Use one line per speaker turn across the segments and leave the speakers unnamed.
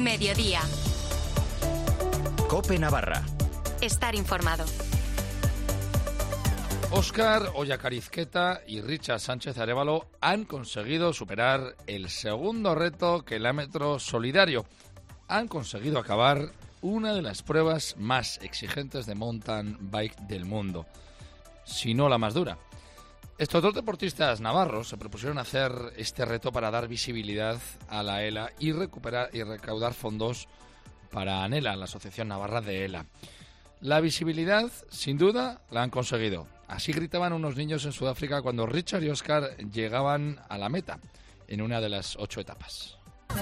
Mediodía.
COPE Navarra.
Estar informado.
Óscar Ollacarizqueta y Richard Sánchez Arévalo han conseguido superar el segundo reto kilómetro solidario. Han conseguido acabar una de las pruebas más exigentes de mountain bike del mundo, si no la más dura. Estos dos deportistas navarros se propusieron hacer este reto para dar visibilidad a la ELA y recaudar fondos para ANELA, la Asociación Navarra de ELA. La visibilidad, sin duda, la han conseguido. Así gritaban unos niños en Sudáfrica cuando Richard y Óscar llegaban a la meta en una de las 8 etapas.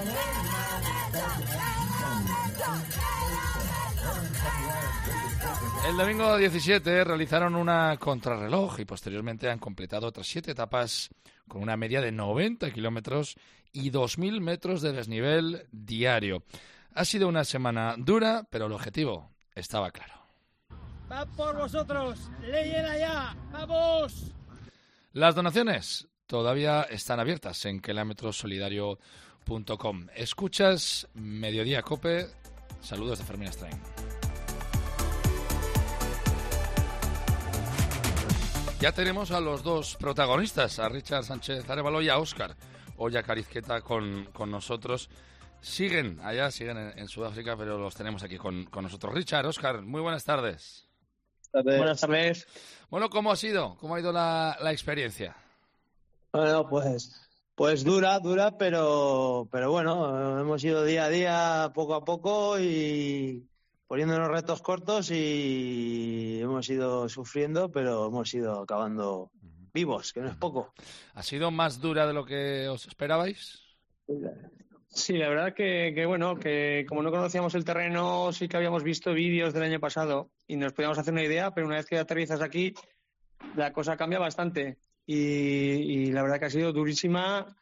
El domingo 17 realizaron una contrarreloj y posteriormente han completado otras 7 etapas con una media de 90 kilómetros y 2.000 metros de desnivel diario. Ha sido una semana dura, pero el objetivo estaba claro.
¡Va por vosotros! ¡Léyela ya! ¡Vamos!
Las donaciones todavía están abiertas en kilometrosolidario.com. Escuchas Mediodía COPE. Saludos de Fermín Estrain. Ya tenemos a los dos protagonistas, a Richard Sánchez Arévalo y a Óscar Ollacarizqueta con nosotros. Siguen en Sudáfrica, pero los tenemos aquí con nosotros. Richard, Óscar, muy buenas tardes.
Buenas tardes.
Bueno, ¿cómo ha ido la experiencia?
Bueno, pues dura, pero bueno, hemos ido día a día, poco a poco y poniéndonos retos cortos y hemos ido sufriendo, pero hemos ido acabando vivos, que no es poco.
¿Ha sido más dura de lo que os esperabais?
Sí, la verdad que bueno, que como no conocíamos el terreno, sí que habíamos visto vídeos del año pasado y nos podíamos hacer una idea, pero una vez que aterrizas aquí, la cosa cambia bastante. Y la verdad que ha sido durísima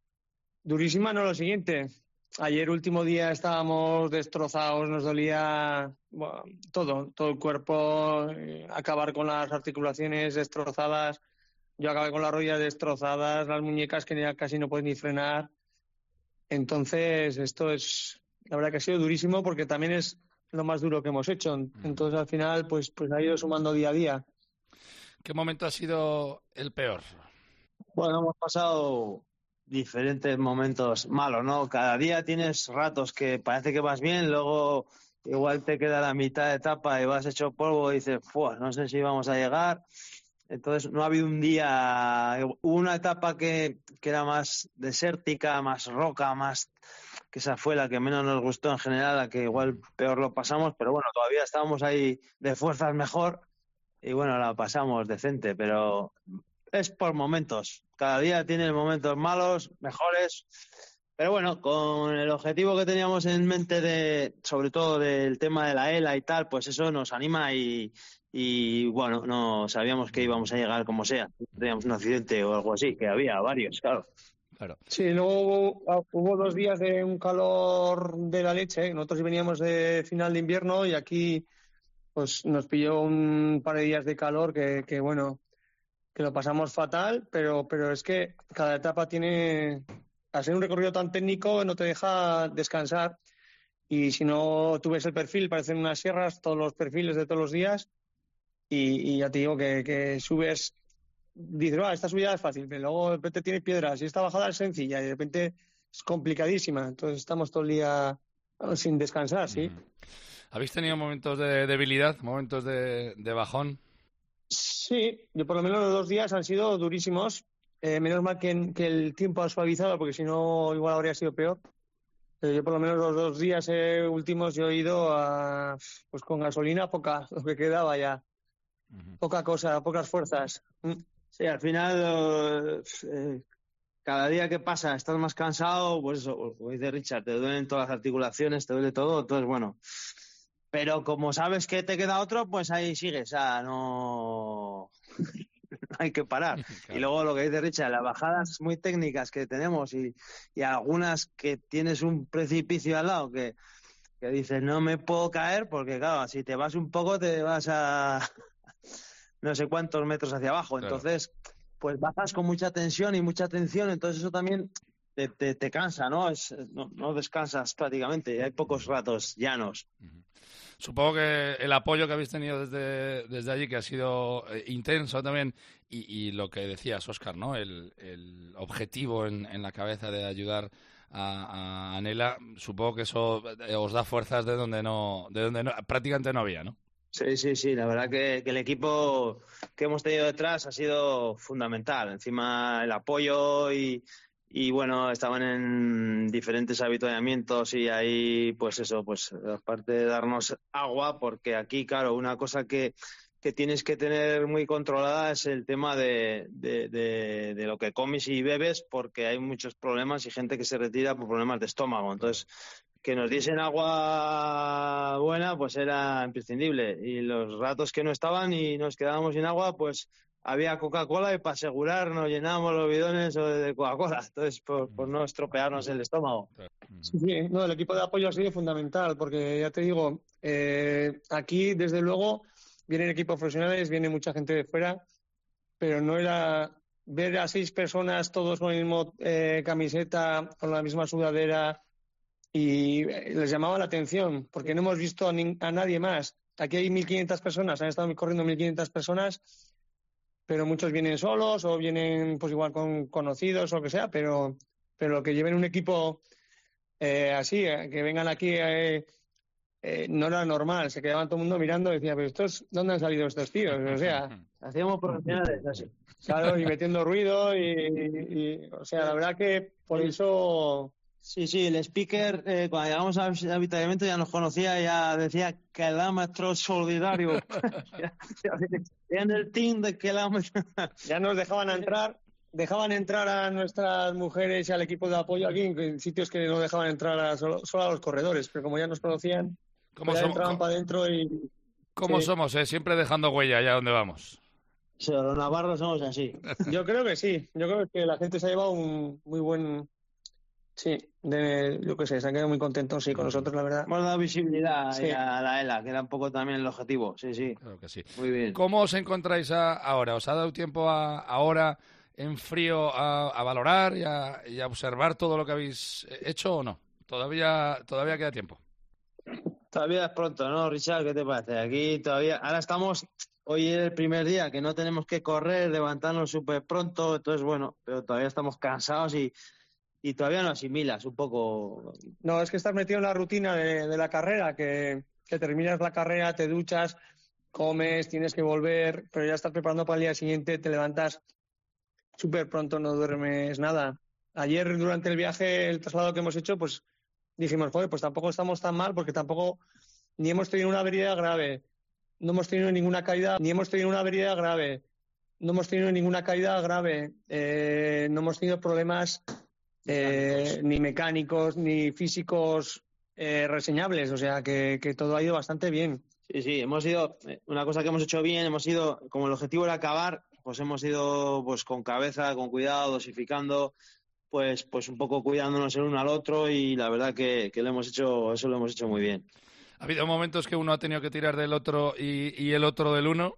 no lo siguiente. Ayer último día estábamos destrozados, nos dolía todo el cuerpo, acabar con las articulaciones destrozadas. Yo acabé con las rodillas destrozadas, las muñecas que ya casi no puedes ni frenar. Entonces, la verdad que ha sido durísimo porque también es lo más duro que hemos hecho. Entonces, al final, pues ha ido sumando día a día.
¿Qué momento ha sido el peor?
Bueno, hemos pasado diferentes momentos malos, ¿no? Cada día tienes ratos que parece que vas bien, luego igual te queda la mitad de etapa y vas hecho polvo y dices, no sé si vamos a llegar. Entonces no ha habido un día, hubo una etapa que era más desértica, más roca, que esa fue la que menos nos gustó en general, la que igual peor lo pasamos, pero bueno, todavía estábamos ahí de fuerzas mejor y bueno, la pasamos decente, pero es por momentos, cada día tiene momentos malos, mejores, pero bueno, con el objetivo que teníamos en mente sobre todo del tema de la ELA y tal, pues eso nos anima y bueno, no sabíamos que íbamos a llegar como sea. Teníamos un accidente o algo así, que había varios, claro.
Sí, luego hubo 2 días de un calor de la leche. Nosotros veníamos de final de invierno y aquí pues nos pilló un par de días de calor que bueno, que lo pasamos fatal, pero es que cada etapa tiene, al ser un recorrido tan técnico, no te deja descansar. Y si no tú ves el perfil, parecen unas sierras, todos los perfiles de todos los días. Y ya te digo que subes, dices, esta subida es fácil, pero luego de repente tienes piedras y esta bajada es sencilla y de repente es complicadísima. Entonces estamos todo el día sin descansar, ¿sí?
¿Habéis tenido momentos de debilidad, momentos de bajón?
Sí, yo por lo menos los 2 días han sido durísimos. Menos mal que el tiempo ha suavizado, porque si no igual habría sido peor. Yo por lo menos los 2 días últimos yo he ido pues con gasolina poca, lo que quedaba ya. Poca cosa, pocas fuerzas.
Sí, al final cada día que pasa estás más cansado, pues eso, como dice Richard, te duelen todas las articulaciones, te duele todo, entonces bueno. Pero como sabes que te queda otro, pues ahí sigues, o sea, no hay que parar. Claro. Y luego lo que dice Richard, las bajadas muy técnicas que tenemos y algunas que tienes un precipicio al lado que dices no me puedo caer porque claro, si te vas un poco te vas a no sé cuántos metros hacia abajo. Claro. Entonces, pues bajas con mucha tensión y mucha tensión, entonces eso también te cansa, ¿no? No descansas prácticamente, hay pocos ratos llanos.
Supongo que el apoyo que habéis tenido desde allí, que ha sido intenso también, y lo que decías, Óscar, ¿no? El objetivo en la cabeza de ayudar a Anela, supongo que eso os da fuerzas de donde prácticamente no había, ¿no?
Sí, la verdad que el equipo que hemos tenido detrás ha sido fundamental. Encima el apoyo y bueno, estaban en diferentes avituallamientos y ahí pues eso, pues aparte de darnos agua, porque aquí claro, una cosa que tienes que tener muy controlada es el tema de lo que comes y bebes, porque hay muchos problemas y gente que se retira por problemas de estómago. Entonces, que nos diesen agua buena, pues era imprescindible. Y los ratos que no estaban y nos quedábamos sin agua, pues había Coca-Cola y para asegurar nos llenábamos los bidones de Coca-Cola. Entonces, por no estropearnos el estómago.
Sí, no, el equipo de apoyo ha sido fundamental, porque ya te digo, aquí desde luego vienen equipos profesionales, viene mucha gente de fuera, pero no era ver a 6 personas todos con la misma camiseta, con la misma sudadera, y les llamaba la atención, porque no hemos visto a nadie más. Aquí hay 1.500 personas, han estado corriendo 1.500 personas, pero muchos vienen solos o vienen pues igual con conocidos o lo que sea, pero que lleven un equipo así, que vengan aquí, no era normal, se quedaban todo el mundo mirando y decía, pero ¿dónde han salido estos tíos? O sea,
hacíamos profesionales así.
Claro, y metiendo ruido o sea, la verdad que por eso...
Sí, el speaker, cuando llegamos al avituallamiento ya nos conocía, ya decía kilómetro solidario. En el team de kilómetro.
Ya nos dejaban entrar a nuestras mujeres y al equipo de apoyo aquí en sitios que no dejaban entrar solo a los corredores, pero como ya nos conocían, pues ya entraban para adentro y...
¿Cómo somos, siempre dejando huella allá donde vamos?
Sí, los navarros somos así.
Yo creo que sí, yo creo que la gente se ha llevado un muy buen... Sí, yo qué sé, se han quedado muy contentos, sí, con nosotros, la verdad.
Hemos dado visibilidad a la ELA, que era un poco también el objetivo, sí.
Claro que sí.
Muy bien.
¿Cómo os encontráis ahora? ¿Os ha dado tiempo ahora en frío a valorar y a observar todo lo que habéis hecho o no? Todavía queda tiempo.
Todavía es pronto, ¿no, Richard? ¿Qué te parece? Aquí todavía, ahora hoy es el primer día que no tenemos que correr, levantarnos súper pronto, entonces bueno, pero todavía estamos cansados y todavía no asimilas un poco.
No, es que estás metido en la rutina de la carrera, que terminas la carrera, te duchas, comes, tienes que volver, pero ya estás preparando para el día siguiente, te levantas súper pronto, no duermes nada. Ayer durante el viaje, el traslado que hemos hecho, pues dijimos, joder, pues tampoco estamos tan mal porque tampoco ni hemos tenido una avería grave, no hemos tenido ninguna caída, no hemos tenido ninguna caída grave, no hemos tenido problemas ni mecánicos ni físicos reseñables, o sea que todo ha ido bastante bien.
Sí, hemos ido, una cosa que hemos hecho bien, hemos ido, como el objetivo era acabar, pues hemos ido pues con cabeza, con cuidado, dosificando, pues un poco cuidándonos el uno al otro y la verdad que lo hemos hecho muy bien.
¿Ha habido momentos que uno ha tenido que tirar del otro y el otro del uno?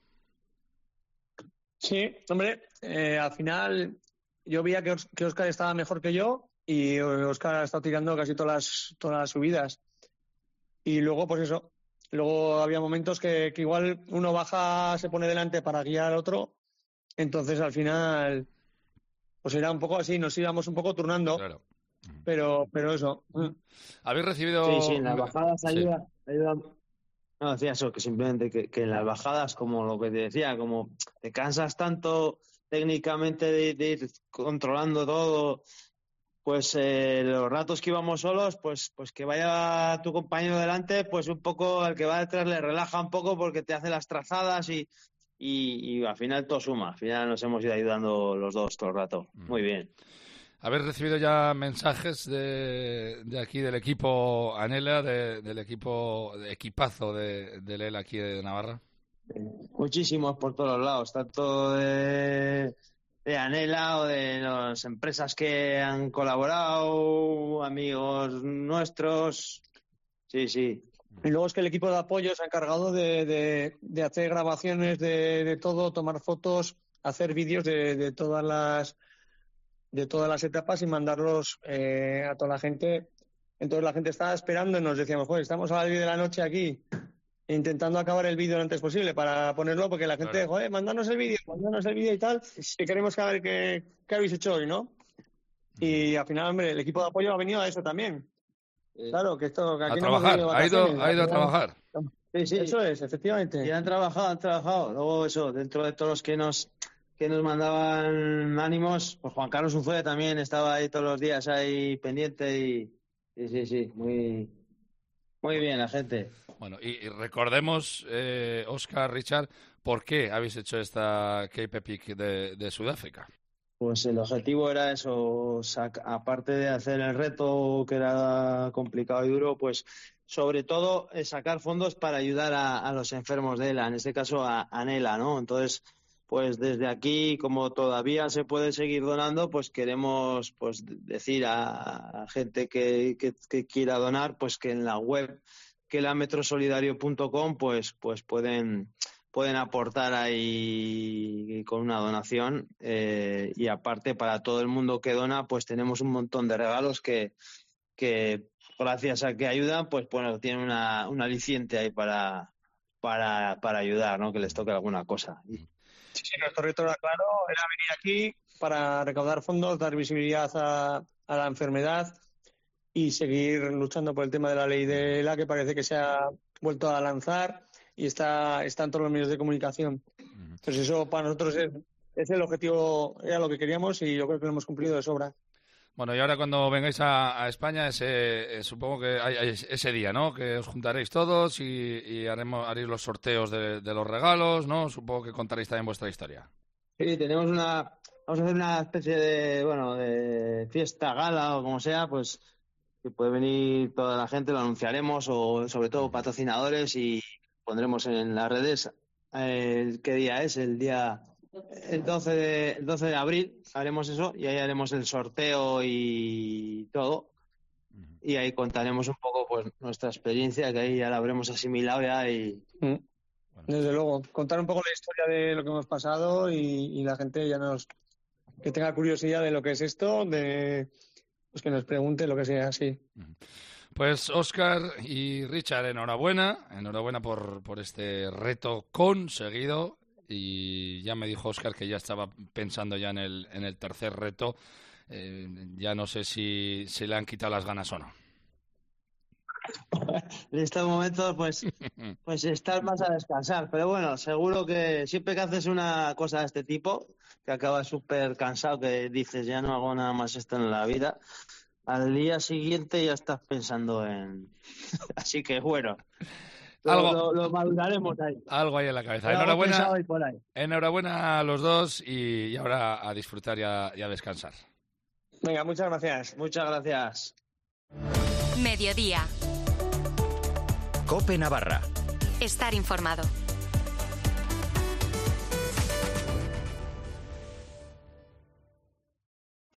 Sí, hombre, al final yo veía que Óscar estaba mejor que yo y Óscar ha estado tirando casi todas las subidas. Y luego, pues eso, luego había momentos que igual uno baja, se pone delante para guiar al otro, entonces al final pues era un poco así, nos íbamos un poco turnando.
Claro.
Pero eso.
¿Habéis recibido...?
Sí, en las bajadas ayuda. No, decía eso, que simplemente que en las bajadas, como lo que te decía, como te cansas tanto técnicamente de ir controlando todo, pues los ratos que íbamos solos, pues que vaya tu compañero delante, pues un poco al que va detrás le relaja un poco porque te hace las trazadas y al final todo suma. Al final nos hemos ido ayudando los dos todo el rato. Muy bien.
¿Habéis recibido ya mensajes de aquí del equipo Anela, del equipazo de ELA aquí de Navarra?
Muchísimos por todos lados, tanto de Anela o de las empresas que han colaborado, amigos nuestros. Sí.
Y luego es que el equipo de apoyo se ha encargado de hacer grabaciones de todo, tomar fotos, hacer vídeos de todas de todas las etapas y mandarlos a toda la gente. Entonces la gente estaba esperando y nos decíamos, joder, estamos a las 10 de la noche aquí intentando acabar el vídeo lo antes posible para ponerlo, porque la gente,
Claro.
joder, mándanos el vídeo y tal, que queremos saber qué habéis hecho hoy, ¿no? Y al final, hombre, el equipo de apoyo ha venido a eso también. Claro, que esto, que
A
aquí no hemos
trabajar,
venido de
ha ido
vacaciones,
a
al final-
trabajar.
Sí, sí.
Eso es, efectivamente.
Y han trabajado. Luego eso, dentro de todos los que nos mandaban ánimos, pues Juan Carlos Unzué también estaba ahí todos los días ahí pendiente y sí, muy bien la gente.
Bueno, y recordemos, Óscar, Richard, ¿por qué habéis hecho esta Cape Epic de Sudáfrica?
Pues el objetivo era eso, aparte de hacer el reto que era complicado y duro, pues sobre todo sacar fondos para ayudar a los enfermos de ELA, en este caso a Nela, ¿no? Entonces, pues desde aquí, como todavía se puede seguir donando, pues queremos pues decir a gente que quiera donar, pues que en la web kilometrosolidario.com pues pueden aportar ahí con una donación y aparte para todo el mundo que dona pues tenemos un montón de regalos que gracias a que ayudan pues bueno tienen un aliciente ahí para ayudar, ¿no? Que les toque alguna cosa.
Sí, nuestro reto era claro, era venir aquí para recaudar fondos, dar visibilidad a la enfermedad y seguir luchando por el tema de la ley de ELA, que parece que se ha vuelto a lanzar y está en todos los medios de comunicación. Pues eso para nosotros es el objetivo, era lo que queríamos y yo creo que lo hemos cumplido de sobra.
Bueno, y ahora cuando vengáis a España, supongo que hay ese día, ¿no? Que os juntaréis todos y haréis los sorteos de los regalos, ¿no? Supongo que contaréis también vuestra historia.
Sí, vamos a hacer una especie de fiesta, gala o como sea, pues que puede venir toda la gente, lo anunciaremos o sobre todo patrocinadores y pondremos en las redes qué día es, el 12 de abril haremos eso y ahí haremos el sorteo y todo y ahí contaremos un poco pues nuestra experiencia, que ahí ya la habremos asimilado ya y...
Desde luego, contar un poco la historia de lo que hemos pasado y la gente ya que tenga curiosidad de lo que es esto, pues que nos pregunte lo que sea, sí.
Pues Óscar y Richard, enhorabuena por este reto conseguido. Y ya me dijo Óscar que ya estaba pensando ya en el tercer reto. Ya no sé si se le han quitado las ganas o no.
En estos momentos pues estar más a descansar, pero bueno, seguro que siempre que haces una cosa de este tipo, que acabas súper cansado, que dices ya no hago nada más esto en la vida, al día siguiente ya estás pensando en... Así que bueno, lo maduraremos ahí.
Algo ahí en la cabeza. Enhorabuena a los dos y ahora a disfrutar y a descansar.
Venga, muchas gracias.
Muchas gracias.
Mediodía.
COPE Navarra.
Estar informado.